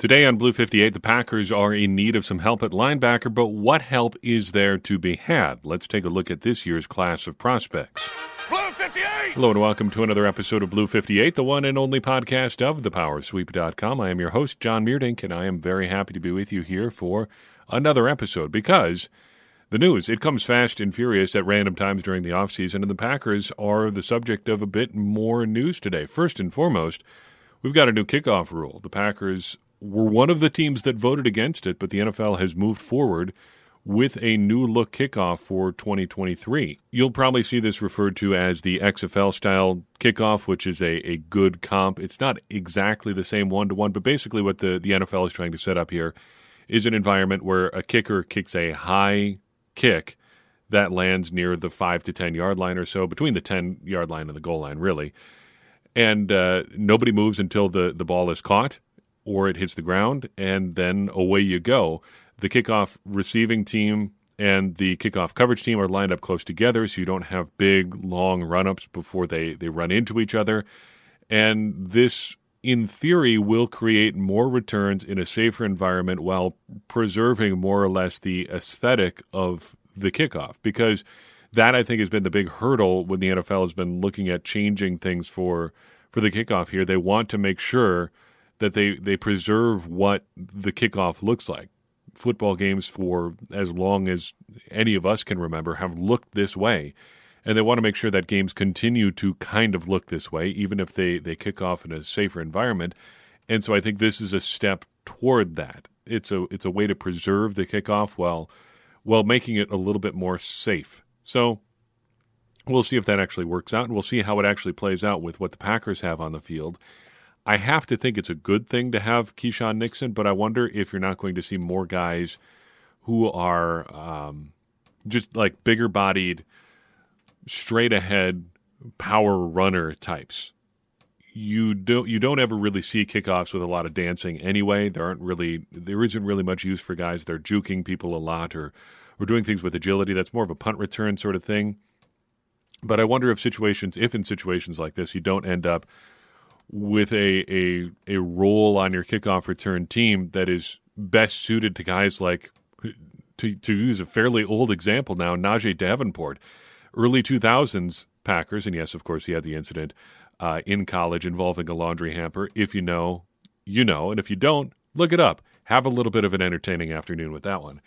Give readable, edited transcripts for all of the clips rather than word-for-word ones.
Today on Blue 58, the Packers are in need of some help at linebacker, but what help is there to be had? Let's take a look at this year's class of prospects. Blue 58! Hello and welcome to another episode of Blue 58, the one and only podcast of thepowersweep.com. I am your host, John Meerdink, and I am very happy to be with you here for another episode because the news, it comes fast and furious at random times during the offseason, and the Packers are the subject of a bit more news today. First and foremost, we've got a new kickoff rule. The Packers were one of the teams that voted against it, but the NFL has moved forward with a new-look kickoff for 2023. You'll probably see this referred to as the XFL-style kickoff, which is a good comp. It's not exactly the same one-to-one, but basically what the NFL is trying to set up here is an environment where a kicker kicks a high kick that lands near the 5 to 10-yard line or so, between the 10-yard line and the goal line, really. And nobody moves until the ball is caught or it hits the ground, and then away you go. The kickoff receiving team and the kickoff coverage team are lined up close together, so you don't have big, long run-ups before they run into each other. And this, in theory, will create more returns in a safer environment while preserving more or less the aesthetic of the kickoff, because that, I think, has been the big hurdle when the NFL has been looking at changing things for the kickoff here. They want to make sure that they preserve what the kickoff looks like. Football games, for as long as any of us can remember, have looked this way. And they want to make sure that games continue to kind of look this way, even if they kick off in a safer environment. And so I think this is a step toward that. It's a way to preserve the kickoff while making it a little bit more safe. So we'll see if that actually works out, and we'll see how it actually plays out with what the Packers have on the field. I have to think it's a good thing to have Keyshawn Nixon, but I wonder if you're not going to see more guys who are just like bigger-bodied, straight-ahead power runner types. You don't ever really see kickoffs with a lot of dancing anyway. There isn't really much use for guys that are juking people a lot or doing things with agility. That's more of a punt return sort of thing. But I wonder if in situations like this, you don't end up with a role on your kickoff return team that is best suited to guys like, to use a fairly old example now, Najee Davenport. Early 2000s Packers, and yes, of course, he had the incident in college involving a laundry hamper. If you know, you know, and if you don't, look it up. Have a little bit of an entertaining afternoon with that one.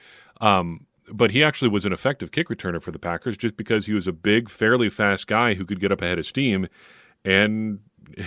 But he actually was an effective kick returner for the Packers just because he was a big, fairly fast guy who could get up ahead of steam, and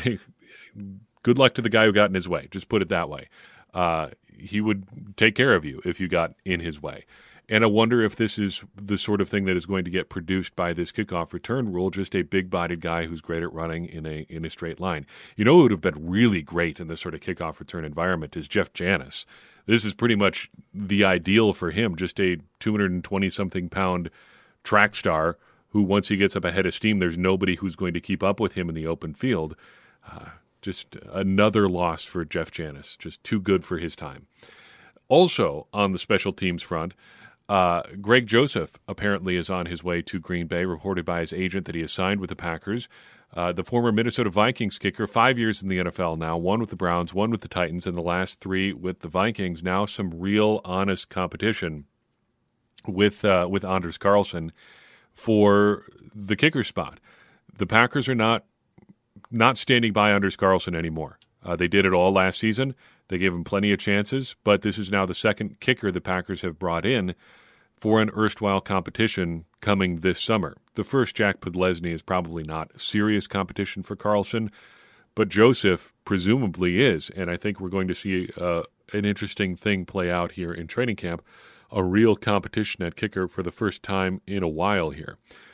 good luck to the guy who got in his way. Just put it that way. He would take care of you if you got in his way. And I wonder if this is the sort of thing that is going to get produced by this kickoff return rule, just a big-bodied guy who's great at running in a straight line. You know who would have been really great in this sort of kickoff return environment is Jeff Janis. This is pretty much the ideal for him, just a 220-something pound track star who, once he gets up ahead of steam, there's nobody who's going to keep up with him in the open field. Just another loss for Jeff Janis, just too good for his time. Also, on the special teams front, Greg Joseph apparently is on his way to Green Bay, reported by his agent that he has signed with the Packers. The former Minnesota Vikings kicker, 5 years in the NFL now, one with the Browns, one with the Titans, and the last 3 with the Vikings. Now some real honest competition with Anders Carlson for the kicker spot. The Packers are not standing by Anders Carlson anymore. They did it all last season. They gave him plenty of chances, but this is now the second kicker the Packers have brought in for an erstwhile competition coming this summer. The first, Jack Podlesny, is probably not serious competition for Carlson, but Joseph presumably is, and I think we're going to see an interesting thing play out here in training camp, a real competition at kicker for the first time in a while here.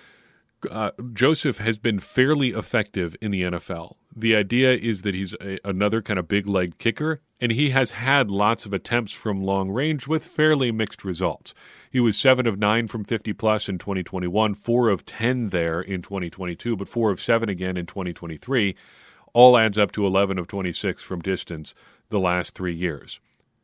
Joseph has been fairly effective in the NFL. The idea is that he's another kind of big-leg kicker, and he has had lots of attempts from long range with fairly mixed results. He was 7 of 9 from 50-plus in 2021, 4 of 10 there in 2022, but 4 of 7 again in 2023. All adds up to 11 of 26 from distance the last 3 years.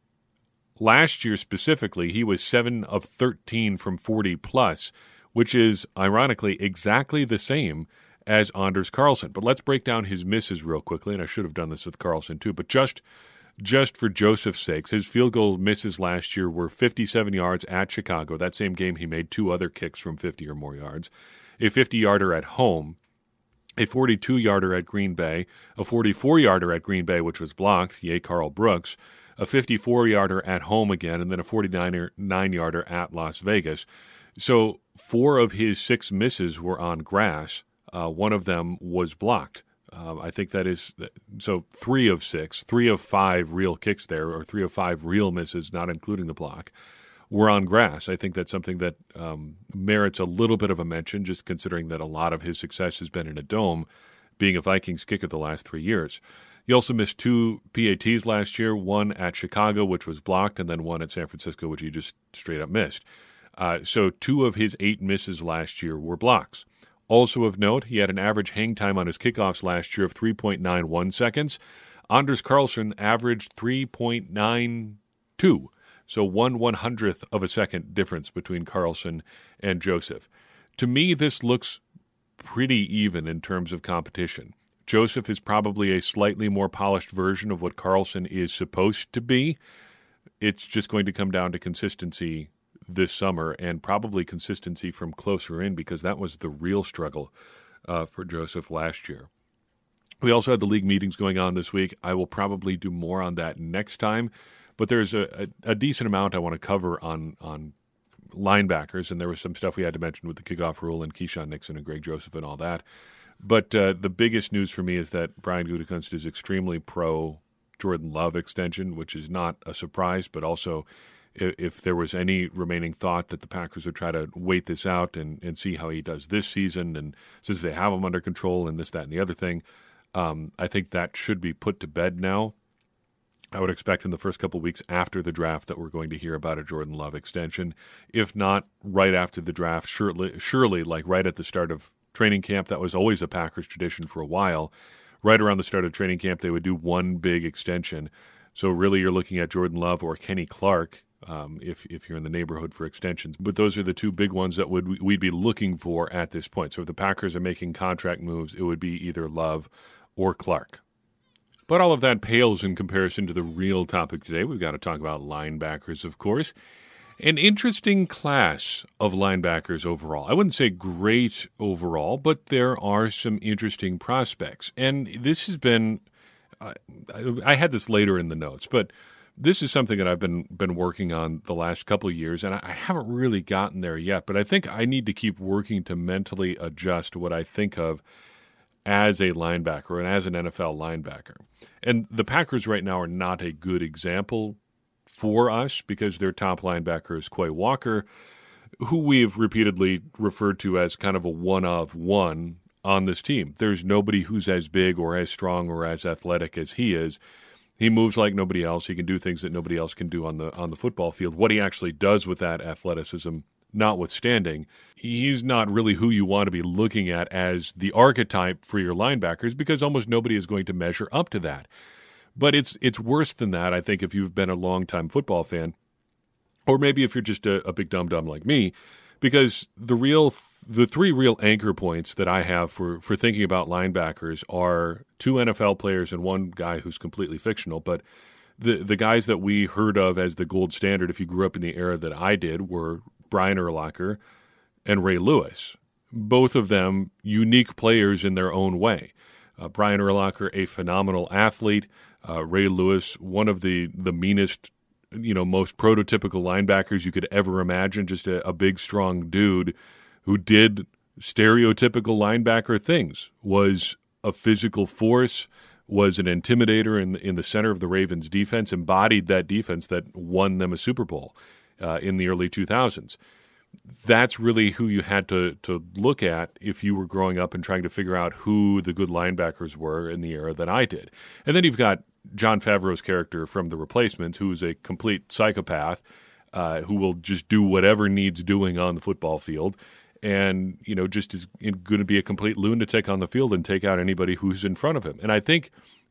Last year specifically, he was 7 of 13 from 40-plus, which is, ironically, exactly the same as Anders Carlson. But let's break down his misses real quickly, and I should have done this with Carlson too, but just just for Joseph's sakes, his field goal misses last year were 57 yards at Chicago. That same game, he made 2 other kicks from 50 or more yards. A 50-yarder at home, a 42-yarder at Green Bay, a 44-yarder at Green Bay, which was blocked, yay Carl Brooks, a 54-yarder at home again, and then a 49-yarder at Las Vegas. So 4 of his 6 misses were on grass. One of them was blocked. I think that is so 3 of 6, 3 of 5 real kicks there, or 3 of 5 real misses, not including the block, were on grass. I think that's something that merits a little bit of a mention, just considering that a lot of his success has been in a dome, being a Vikings kicker the last 3 years. He also missed 2 PATs last year, one at Chicago, which was blocked, and then one at San Francisco, which he just straight up missed. So 2 of his 8 misses last year were blocks. Also of note, he had an average hang time on his kickoffs last year of 3.91 seconds. Anders Carlson averaged 3.92, so 1/100th of a second difference between Carlson and Joseph. To me, this looks pretty even in terms of competition. Joseph is probably a slightly more polished version of what Carlson is supposed to be. It's just going to come down to consistency this summer, and probably consistency from closer in, because that was the real struggle for Joseph last year. We also had the league meetings going on this week. I will probably do more on that next time, but there's a decent amount I want to cover on linebackers, and there was some stuff we had to mention with the kickoff rule and Keyshawn Nixon and Greg Joseph and all that. But the biggest news for me is that Brian Gutekunst is extremely pro Jordan Love extension, which is not a surprise, but also if there was any remaining thought that the Packers would try to wait this out and see how he does this season, and since they have him under control and this, that, and the other thing, I think that should be put to bed now. I would expect in the first couple of weeks after the draft that we're going to hear about a Jordan Love extension. If not right after the draft, surely like right at the start of training camp. That was always a Packers tradition for a while. Right around the start of training camp, they would do one big extension. So really you're looking at Jordan Love or Kenny Clark, if you're in the neighborhood for extensions. But those are the 2 big ones that we'd be looking for at this point. So if the Packers are making contract moves, it would be either Love or Clark. But all of that pales in comparison to the real topic today. We've got to talk about linebackers, of course. An interesting class of linebackers overall. I wouldn't say great overall, but there are some interesting prospects. And this has been, I had this later in the notes, but this is something that I've been working on the last couple of years, and I haven't really gotten there yet, but I think I need to keep working to mentally adjust what I think of as a linebacker and as an NFL linebacker. And the Packers right now are not a good example for us because their top linebacker is Quay Walker, who we've repeatedly referred to as kind of a one-of-one on this team. There's nobody who's as big or as strong or as athletic as he is. He moves like nobody else. He can do things that nobody else can do on the football field. What he actually does with that athleticism notwithstanding, he's not really who you want to be looking at as the archetype for your linebackers because almost nobody is going to measure up to that. But it's worse than that, I think, if you've been a longtime football fan, or maybe if you're just a big dum-dum like me, because the 3 real anchor points that I have for thinking about linebackers are 2 NFL players and 1 guy who's completely fictional. But the guys that we heard of as the gold standard, if you grew up in the era that I did, were Brian Urlacher and Ray Lewis. Both of them unique players in their own way. Brian Urlacher, a phenomenal athlete. Ray Lewis, one of the meanest, most prototypical linebackers you could ever imagine, just a big, strong dude who did stereotypical linebacker things, was a physical force, was an intimidator in the center of the Ravens' defense, embodied that defense that won them a Super Bowl in the early 2000s. That's really who you had to look at if you were growing up and trying to figure out who the good linebackers were in the era that I did. And then you've got Jon Favreau's character from The Replacements, who's a complete psychopath who will just do whatever needs doing on the football field and, just is going to be a complete lunatic on the field and take out anybody who's in front of him. And I think,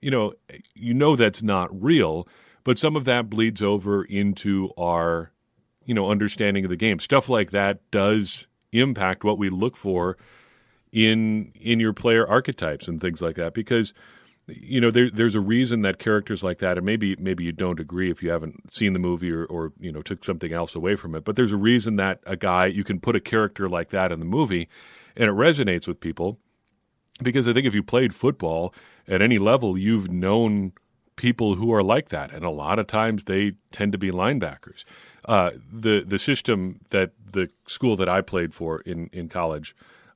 that's not real, but some of that bleeds over into our understanding of the game. Stuff like that does impact what we look for in your player archetypes and things like that, because there's a reason that characters like that, and maybe you don't agree if you haven't seen the movie or took something else away from it, but there's a reason that you can put a character like that in the movie and it resonates with people, because I think if you played football at any level, you've known people who are like that, and a lot of times they tend to be linebackers. The system that the school that I played for in college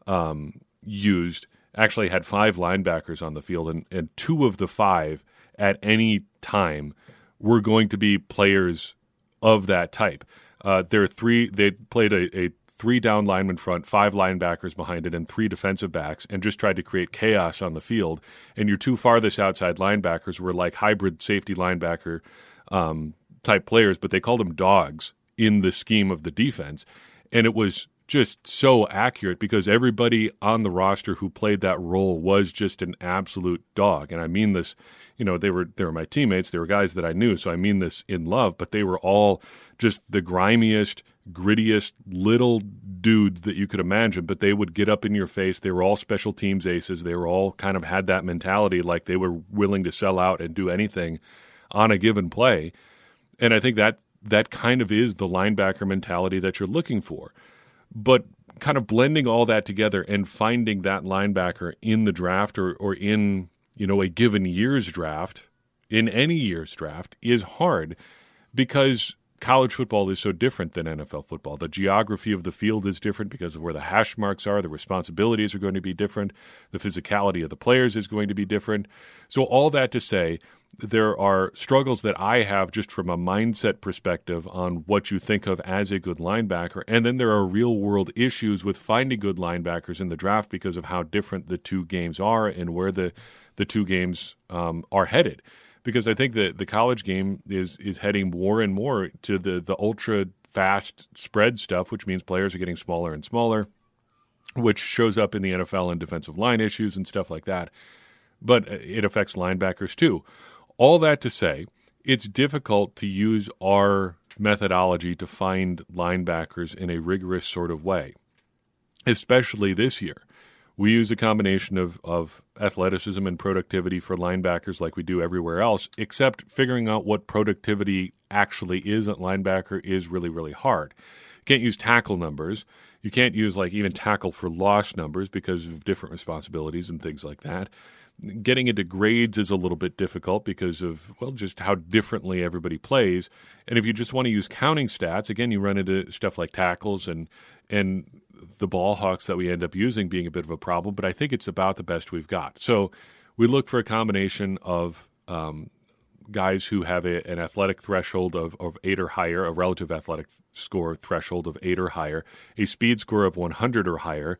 used actually had 5 linebackers on the field, and 2 of the 5 at any time were going to be players of that type. They played a 3-down lineman front, 5 linebackers behind it, and 3 defensive backs, and just tried to create chaos on the field. And your 2 farthest outside linebackers were like hybrid safety linebacker type players, but they called them dogs in the scheme of the defense. And it was just so accurate because everybody on the roster who played that role was just an absolute dog. And I mean this, they were my teammates, they were guys that I knew, so I mean this in love, but they were all just the grimiest, grittiest little dudes that you could imagine, but they would get up in your face. They were all special teams aces. They were all kind of had that mentality, like they were willing to sell out and do anything on a given play. And I think that kind of is the linebacker mentality that you're looking for. But kind of blending all that together and finding that linebacker in the draft or in, a given year's draft, in any year's draft, is hard because college football is so different than NFL football. The geography of the field is different because of where the hash marks are. The responsibilities are going to be different. The physicality of the players is going to be different. So all that to say, there are struggles that I have just from a mindset perspective on what you think of as a good linebacker. And then there are real-world issues with finding good linebackers in the draft because of how different the 2 games are and where the 2 games are headed. Because I think that the college game is heading more and more to the ultra-fast spread stuff, which means players are getting smaller and smaller, which shows up in the NFL and defensive line issues and stuff like that. But it affects linebackers too. All that to say, it's difficult to use our methodology to find linebackers in a rigorous sort of way, especially this year. We use a combination of athleticism and productivity for linebackers like we do everywhere else, except figuring out what productivity actually is at linebacker is really, really hard. You can't use tackle numbers. You can't use even tackle for loss numbers because of different responsibilities and things like that. Getting into grades is a little bit difficult because of, just how differently everybody plays. And if you just want to use counting stats, again, you run into stuff like tackles and the ball hawks that we end up using being a bit of a problem, but I think it's about the best we've got. So we look for a combination of guys who have an athletic threshold of 8 or higher, a relative athletic score threshold of 8 or higher, a speed score of 100 or higher.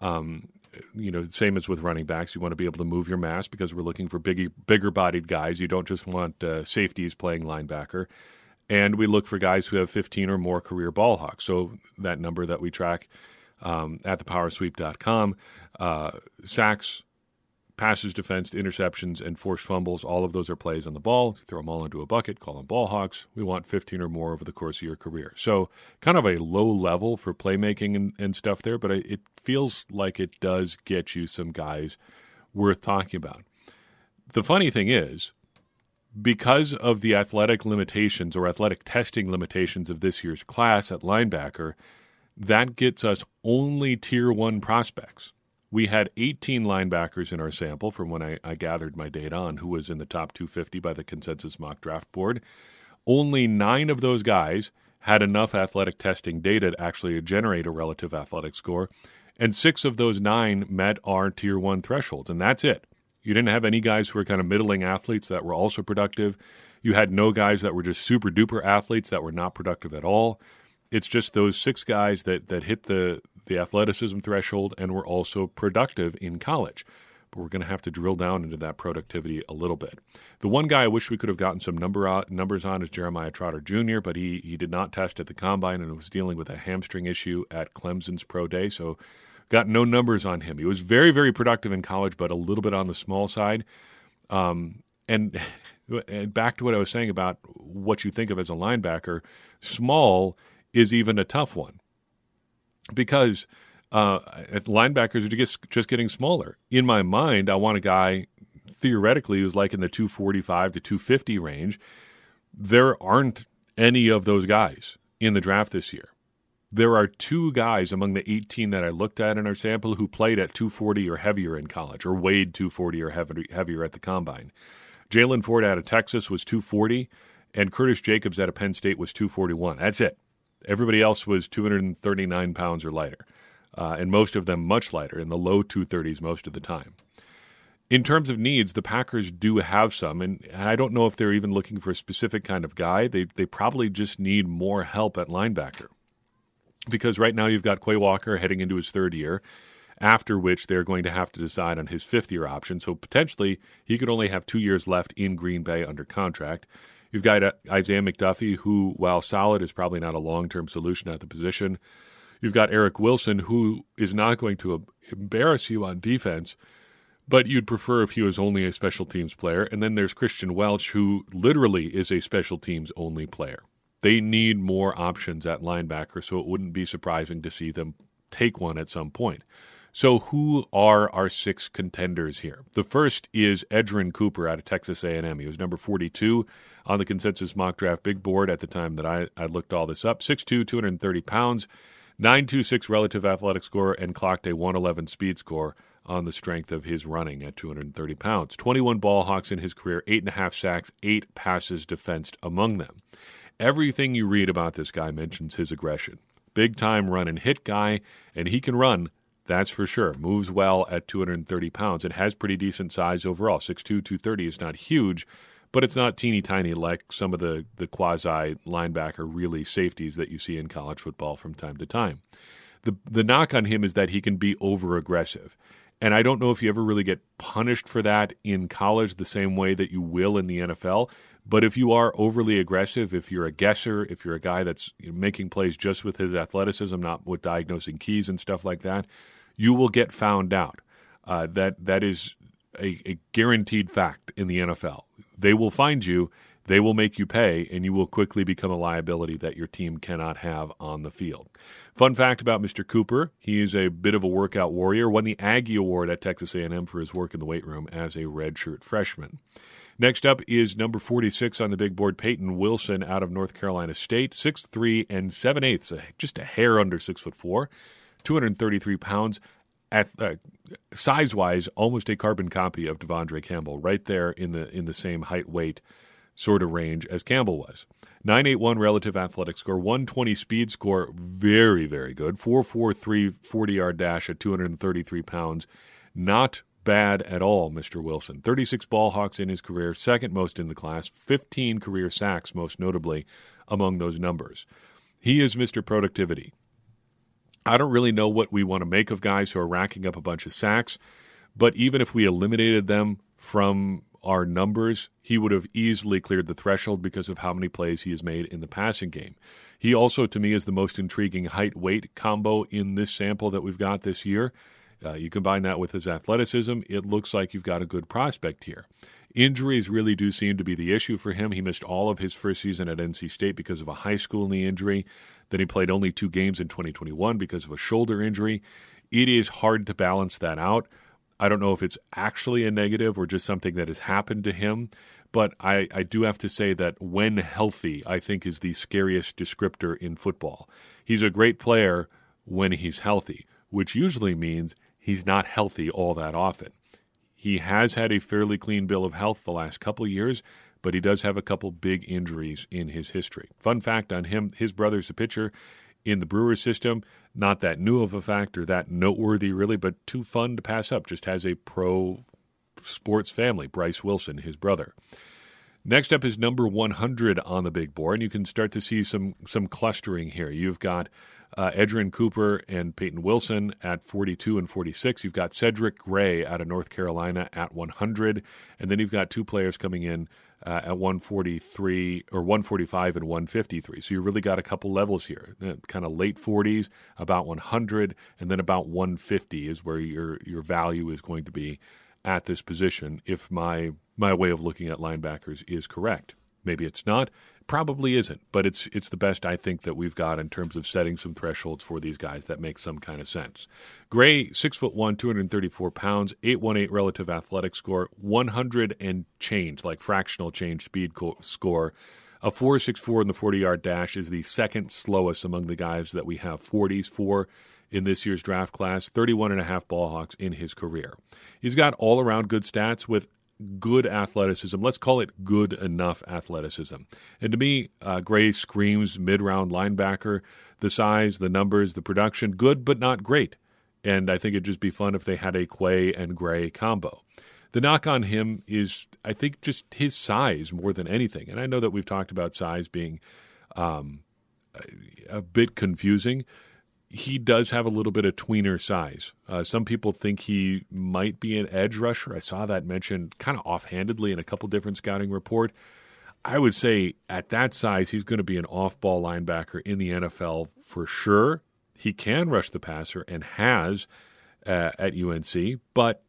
Same as with running backs, you want to be able to move your mass because we're looking for bigger-bodied guys. You don't just want safeties playing linebacker. And we look for guys who have 15 or more career ball hawks. So that number that we track at thepowersweep.com, sacks, passes defensed, interceptions, and forced fumbles, all of those are plays on the ball. Throw them all into a bucket, call them ball hawks. We want 15 or more over the course of your career. So kind of a low level for playmaking and stuff there, but it feels like it does get you some guys worth talking about. The funny thing is, because of the athletic limitations or athletic testing limitations of this year's class at linebacker, that gets us only Tier 1 prospects. We had 18 linebackers in our sample from when I gathered my data on who was in the top 250 by the consensus mock draft board. Only 9 of those guys had enough athletic testing data to actually generate a relative athletic score, and 6 of those 9 met our Tier 1 thresholds, and that's it. You didn't have any guys who were kind of middling athletes that were also productive. You had no guys that were just super-duper athletes that were not productive at all. It's just those 6 guys that hit the athleticism threshold and were also productive in college. But we're going to have to drill down into that productivity a little bit. The one guy I wish we could have gotten some numbers on is Jeremiah Trotter Jr., but he did not test at the Combine and was dealing with a hamstring issue at Clemson's Pro Day, so got no numbers on him. He was very, very productive in college, but a little bit on the small side. And back to what I was saying about what you think of as a linebacker, small is even a tough one because linebackers are just getting smaller. In my mind, I want a guy theoretically who's like in the 245 to 250 range. There aren't any of those guys in the draft this year. There are 2 guys among the 18 that I looked at in our sample who played at 240 or heavier in college, or weighed 240 or heavier at the combine. Jalen Ford out of Texas was 240, and Curtis Jacobs out of Penn State was 241. That's it. Everybody else was 239 pounds or lighter, and most of them much lighter, in the low 230s most of the time. In terms of needs, the Packers do have some, and I don't know if they're even looking for a specific kind of guy. They probably just need more help at linebacker. Because right now you've got Quay Walker heading into his 3rd year, after which they're going to have to decide on his 5th-year option. So potentially he could only have 2 years left in Green Bay under contract. You've got Isaiah McDuffie, who, while solid, is probably not a long-term solution at the position. You've got Eric Wilson, who is not going to embarrass you on defense, but you'd prefer if he was only a special teams player. And then there's Christian Welch, who literally is a special teams only player. They need more options at linebacker, so it wouldn't be surprising to see them take one at some point. So who are our 6 contenders here? The first is Edgerrin Cooper out of Texas A&M. He was number 42 on the consensus mock draft big board at the time that I looked all this up. 6'2", 230 pounds, 9.26 relative athletic score, and clocked a 111 speed score on the strength of his running at 230 pounds. 21 ball hawks in his career, 8.5 sacks, 8 passes defensed among them. Everything you read about this guy mentions his aggression. Big-time run and hit guy, and he can run, that's for sure. Moves well at 230 pounds and has pretty decent size overall. 6'2", 230 is not huge, but it's not teeny-tiny like some of the quasi-linebacker really safeties that you see in college football from time to time. The knock on him is that he can be over-aggressive. And I don't know if you ever really get punished for that in college the same way that you will in the NFL. But if you are overly aggressive, if you're a guesser, if you're a guy that's making plays just with his athleticism, not with diagnosing keys and stuff like that, you will get found out. That is a guaranteed fact in the NFL. They will find you, they will make you pay, and you will quickly become a liability that your team cannot have on the field. Fun fact about Mr. Cooper, he is a bit of a workout warrior, won the Aggie Award at Texas A&M for his work in the weight room as a redshirt freshman. Next up is number 46 on the big board, Peyton Wilson out of North Carolina State, 6'3" and 7/8, just a hair under 6'4", 233 pounds. Size-wise, almost a carbon copy of Devondre Campbell, right there in the same height-weight sort of range as Campbell was. 9.81 relative athletic score, 120 speed score, very, very good. 4.43 40-yard dash at 233 pounds. Not bad at all, Mr. Wilson. 36 ball hawks in his career, second most in the class, 15 career sacks, most notably among those numbers. He is Mr. Productivity. I don't really know what we want to make of guys who are racking up a bunch of sacks, but even if we eliminated them from our numbers, he would have easily cleared the threshold because of how many plays he has made in the passing game. He also, to me, is the most intriguing height-weight combo in this sample that we've got this year. You combine that with his athleticism, it looks like you've got a good prospect here. Injuries really do seem to be the issue for him. He missed all of his first season at NC State because of a high school knee injury. Then he played only 2 games in 2021 because of a shoulder injury. It is hard to balance that out. I don't know if it's actually a negative or just something that has happened to him, but I do have to say that when healthy, I think is the scariest descriptor in football. He's a great player when he's healthy, which usually means he's not healthy all that often. He has had a fairly clean bill of health the last couple years, but he does have a couple big injuries in his history. Fun fact on him, his brother's a pitcher in the Brewers system. Not that new of a fact or that noteworthy really, but too fun to pass up. Just has a pro sports family, Bryce Wilson, his brother. Next up is number 100 on the big board, and you can start to see some clustering here. You've got Edgerrin Cooper and Peyton Wilson at 42 and 46. You've got Cedric Gray out of North Carolina at 100, and then you've got 2 players coming in at 143 or 145 and 153. So you really got a couple levels here, kind of late 40s, about 100, and then about 150 is where your value is going to be at this position if my way of looking at linebackers is correct. Maybe it's not, probably isn't, but it's the best I think that we've got in terms of setting some thresholds for these guys that make some kind of sense. Gray, 6'1", 234 pounds, 818 relative athletic score, 100 and change, like fractional change speed score. A 4.64 in the 40-yard dash is the second slowest among the guys that we have 40s for in this year's draft class. 31.5 ball hawks in his career. He's got all-around good stats with good athleticism. Let's call it good enough athleticism. And to me, Gray screams mid-round linebacker. The size, the numbers, the production, good but not great. And I think it'd just be fun if they had a Quay and Gray combo. The knock on him is, I think, just his size more than anything. And I know that we've talked about size being a bit confusing. He does have a little bit of tweener size. Some people think he might be an edge rusher. I saw that mentioned kind of offhandedly in a couple different scouting reports. I would say at that size, he's going to be an off-ball linebacker in the NFL for sure. He can rush the passer and has at UNC, but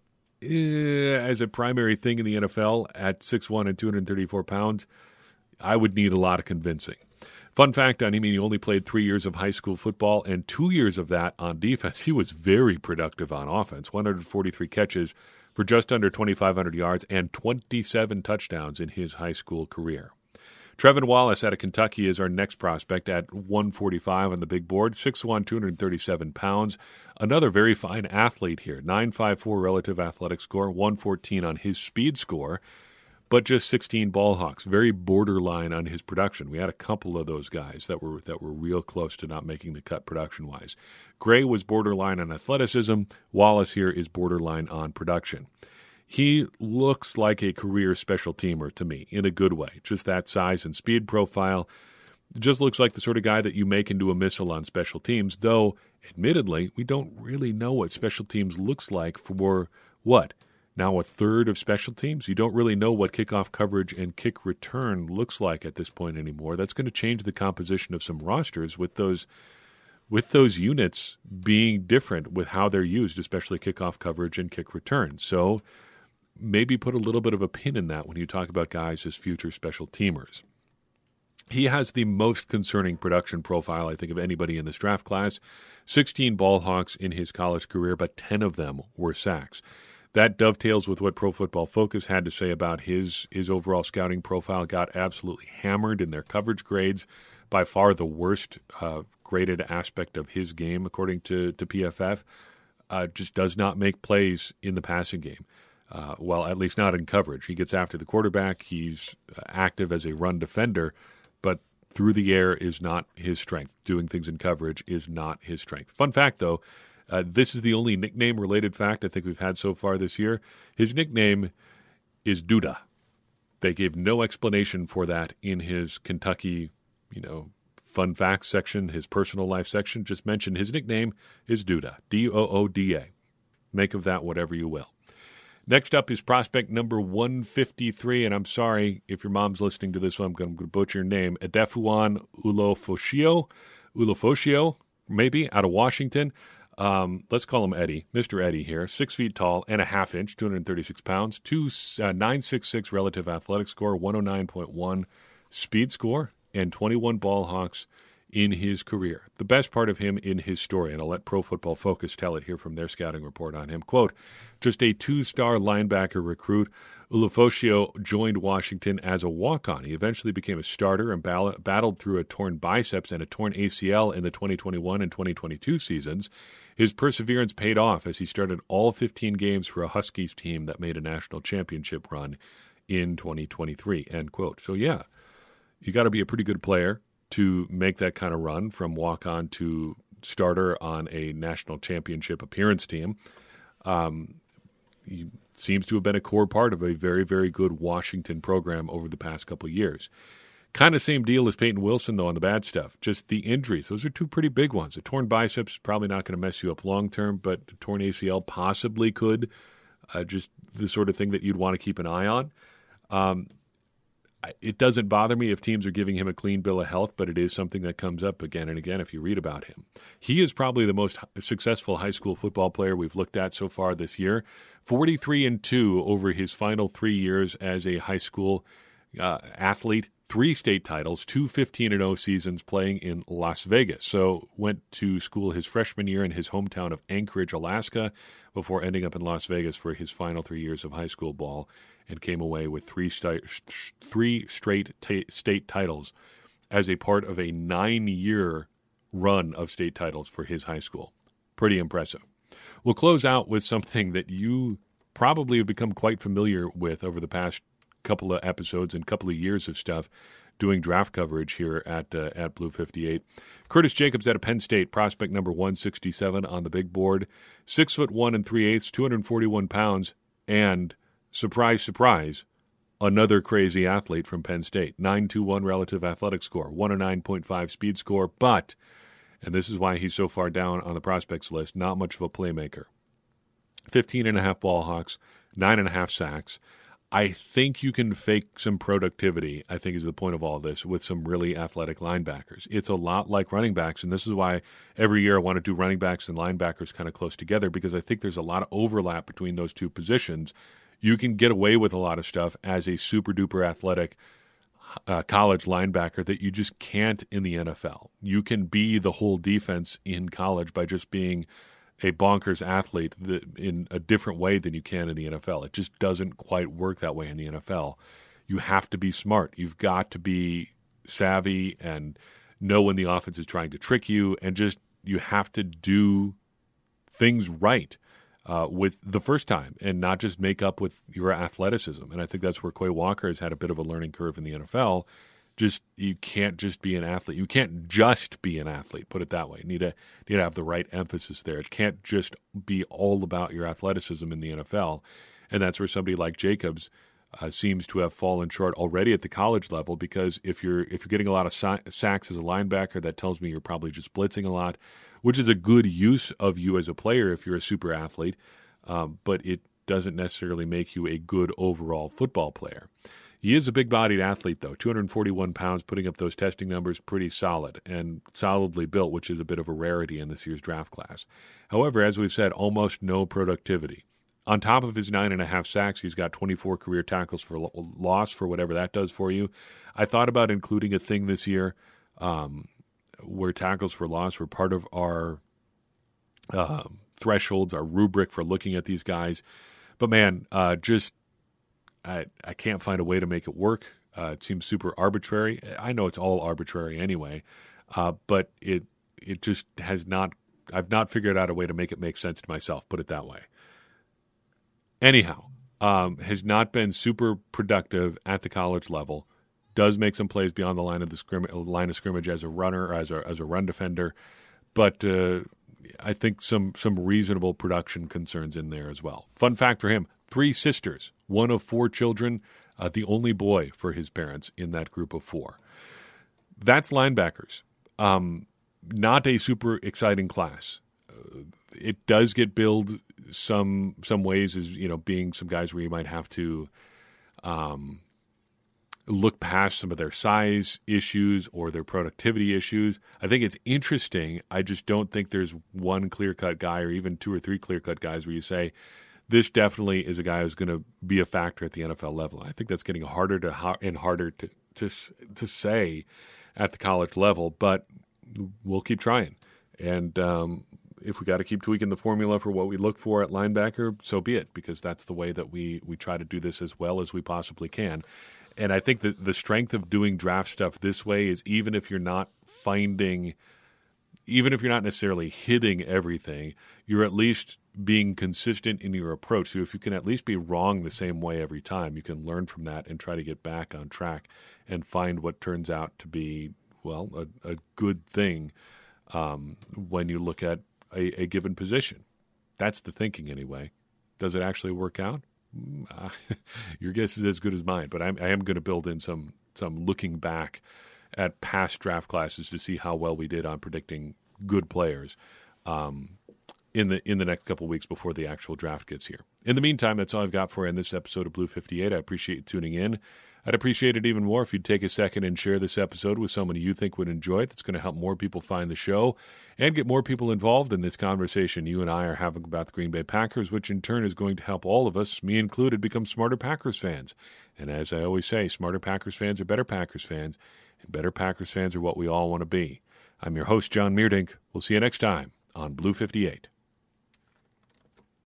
as a primary thing in the NFL at 6'1" and 234 pounds, I would need a lot of convincing. Fun fact on him, he only played 3 years of high school football, and 2 years of that on defense. He was very productive on offense, 143 catches for just under 2,500 yards and 27 touchdowns in his high school career. Trevin Wallace out of Kentucky is our next prospect at 145 on the big board, 6'1", 237 pounds. Another very fine athlete here, 9.54 relative athletic score, 114 on his speed score, but just 16 ball hawks, very borderline on his production. We had a couple of those guys that were real close to not making the cut production-wise. Gray was borderline on athleticism. Wallace here is borderline on production. He looks like a career special teamer to me in a good way. Just that size and speed profile. Just looks like the sort of guy that you make into a missile on special teams, though, admittedly, we don't really know what special teams looks like for what? Now a third of special teams? You don't really know what kickoff coverage and kick return looks like at this point anymore. That's going to change the composition of some rosters with those units being different with how they're used, especially kickoff coverage and kick return. So maybe put a little bit of a pin in that when you talk about guys as future special teamers. He has the most concerning production profile, I think, of anybody in this draft class. 16 ball hawks in his college career, but 10 of them were sacks. That dovetails with what Pro Football Focus had to say about his overall scouting profile. Got absolutely hammered in their coverage grades. By far the worst graded aspect of his game, according to PFF. Just does not make plays in the passing game. Well, at least not in coverage. He gets after the quarterback. He's active as a run defender, but through the air is not his strength. Doing things in coverage is not his strength. Fun fact, though, this is the only nickname-related fact I think we've had so far this year. His nickname is Duda. They gave no explanation for that in his Kentucky, fun facts section, his personal life section. Just mentioned his nickname is Duda, D-O-O-D-A. Make of that whatever you will. Next up is prospect number 153, and I'm sorry if your mom's listening to this one, I'm going to butcher your name, Adefuan Ulofoshio, maybe, out of Washington. Let's call him Eddie, Mr. Eddie here, 6 feet tall and a half inch, 236 pounds, 9.66 relative athletic score, 109.1 speed score, and 21 ball hawks in his career. The best part of him in his story, and I'll let Pro Football Focus tell it here from their scouting report on him, quote, just a 2-star linebacker recruit, Ulofoshio joined Washington as a walk-on. He eventually became a starter and battled through a torn biceps and a torn ACL in the 2021 and 2022 seasons. His perseverance paid off as he started all 15 games for a Huskies team that made a national championship run in 2023, end quote. So, yeah, you got to be a pretty good player to make that kind of run from walk-on to starter on a national championship appearance team. He seems to have been a core part of a very, very good Washington program over the past couple of years. Kind of same deal as Peyton Wilson, though, on the bad stuff. Just the injuries. Those are two pretty big ones. A torn biceps probably not going to mess you up long-term, but a torn ACL possibly could. Just the sort of thing that you'd want to keep an eye on. It doesn't bother me if teams are giving him a clean bill of health, but it is something that comes up again and again if you read about him. He is probably the most successful high school football player we've looked at so far this year. 43-2 over his final 3 years as a high school athlete, 3 state titles, 2 15-0 seasons playing in Las Vegas. So went to school his freshman year in his hometown of Anchorage, Alaska, before ending up in Las Vegas for his final 3 years of high school ball, and came away with three straight state titles as a part of a 9-year run of state titles for his high school. Pretty impressive. We'll close out with something that you probably have become quite familiar with over the past couple of episodes and couple of years of stuff doing draft coverage here at Blue 58. Curtis Jacobs out of Penn State, prospect number 167 on the big board, 6'1" and 3/8", 241 pounds, and surprise, surprise, another crazy athlete from Penn State. 9.21 relative athletic score, 109.5 speed score, but, and this is why he's so far down on the prospects list, not much of a playmaker. 15.5 ball hawks, 9.5 sacks. I think you can fake some productivity, I think is the point of all this, with some really athletic linebackers. It's a lot like running backs, and this is why every year I want to do running backs and linebackers kind of close together, because I think there's a lot of overlap between those two positions. You can get away with a lot of stuff as a super-duper athletic college linebacker that you just can't in the NFL. You can be the whole defense in college by just being a bonkers athlete in a different way than you can in the NFL. It just doesn't quite work that way in the NFL. You have to be smart. You've got to be savvy and know when the offense is trying to trick you, and just you have to do things right with the first time and not just make up with your athleticism. And I think that's where Quay Walker has had a bit of a learning curve in the NFL. You can't just be an athlete. You can't just be an athlete, put it that way. You need to have the right emphasis there. It can't just be all about your athleticism in the NFL. And that's where somebody like Jacobs seems to have fallen short already at the college level, because if you're getting a lot of sacks as a linebacker, that tells me you're probably just blitzing a lot, which is a good use of you as a player if you're a super athlete, but it doesn't necessarily make you a good overall football player. He is a big-bodied athlete, though, 241 pounds, putting up those testing numbers pretty solid and solidly built, which is a bit of a rarity in this year's draft class. However, as we've said, almost no productivity. On top of his 9.5 sacks, he's got 24 career tackles for loss, for whatever that does for you. I thought about including a thing this year where tackles for loss were part of our thresholds, our rubric for looking at these guys. But, man, I can't find a way to make it work. It seems super arbitrary. I know it's all arbitrary anyway, but it just has not. I've not figured out a way to make it make sense to myself. Put it that way. Anyhow, has not been super productive at the college level. Does make some plays beyond the line of scrimmage as a runner, or as a run defender, but I think some reasonable production concerns in there as well. Fun fact for him: 3 sisters, one of 4 children, the only boy for his parents in that group of 4. That's linebackers. Not a super exciting class. It does get billed some ways as, being some guys where you might have to look past some of their size issues or their productivity issues. I think it's interesting. I just don't think there's one clear-cut guy, or even 2 or 3 clear-cut guys where you say, this definitely is a guy who's going to be a factor at the NFL level. I think that's getting harder to say at the college level, but we'll keep trying. And if we got to keep tweaking the formula for what we look for at linebacker, so be it, because that's the way that we try to do this as well as we possibly can. And I think that the strength of doing draft stuff this way is even if you're not necessarily hitting everything, you're at least being consistent in your approach. So if you can at least be wrong the same way every time, you can learn from that and try to get back on track and find what turns out to be, a good thing when you look at a given position. That's the thinking anyway. Does it actually work out? Your guess is as good as mine, but I am going to build in some looking back at past draft classes to see how well we did on predicting good players. in the next couple weeks before the actual draft gets here. In the meantime, that's all I've got for you in this episode of Blue 58. I appreciate you tuning in. I'd appreciate it even more if you'd take a second and share this episode with someone you think would enjoy it. That's going to help more people find the show and get more people involved in this conversation you and I are having about the Green Bay Packers, which in turn is going to help all of us, me included, become smarter Packers fans. And as I always say, smarter Packers fans are better Packers fans, and better Packers fans are what we all want to be. I'm your host, John Meerdink. We'll see you next time on Blue 58.